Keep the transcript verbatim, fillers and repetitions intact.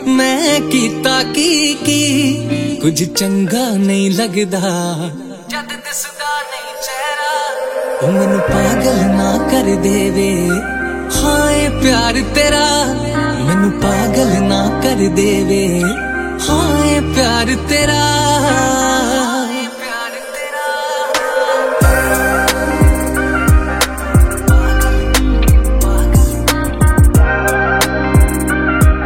मैं कीता की की कुछ चंगा नहीं लगदा जद दिसदा नहीं चेहरा ओ मैनू पागल ना कर देवे हाय प्यार तेरा मैनू पागल ना कर देवे हाय प्यार तेरा।